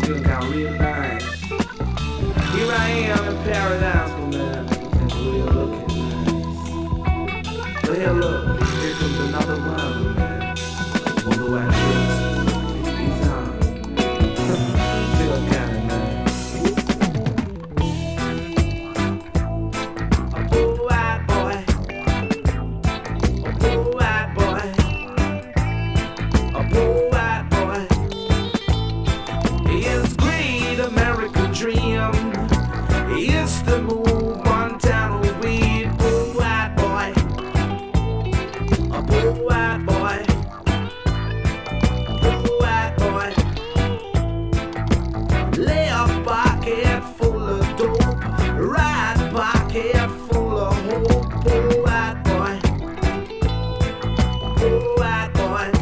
still got real nice. Here I am in paradise, but man, everything's real looking nice. But here, look, here comes another one, man. Although I should, it's on. Still kinda nice. A poor white boy. A poor white boy. A poor white boy. His great American dream is to move one town away. Poor white boy. A poor white boy. A poor white boy. Left pocket full of dope, right pocket full of hope. Poor white boy. Poor white boy.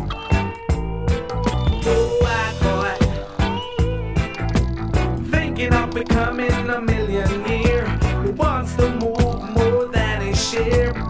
Poor white boy. Thinking of becoming a millionaire, who wants to move more than his share.